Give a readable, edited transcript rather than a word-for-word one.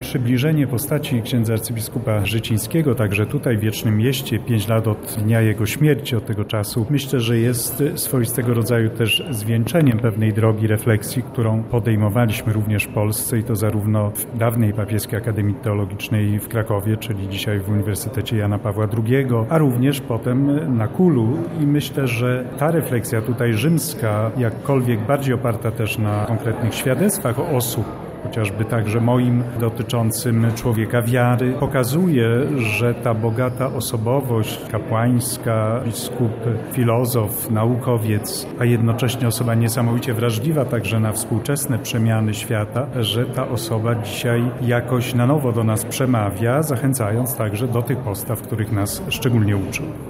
Przybliżenie postaci księdza arcybiskupa Życińskiego, także tutaj w Wiecznym Mieście, 5 lat od dnia jego śmierci, od tego czasu, myślę, że jest swoistego rodzaju też zwieńczeniem pewnej drogi refleksji, którą podejmowaliśmy również w Polsce i to zarówno w dawnej Papieskiej Akademii Teologicznej w Krakowie, czyli dzisiaj w Uniwersytecie Jana Pawła II, a również potem na Kulu. I myślę, że ta refleksja tutaj rzymska, jakkolwiek bardziej oparta też na konkretnych świadectwach osób, chociażby także moim, dotyczącym człowieka wiary, pokazuje, że ta bogata osobowość kapłańska, biskup, filozof, naukowiec, a jednocześnie osoba niesamowicie wrażliwa także na współczesne przemiany świata, że ta osoba dzisiaj jakoś na nowo do nas przemawia, zachęcając także do tych postaw, których nas szczególnie uczył.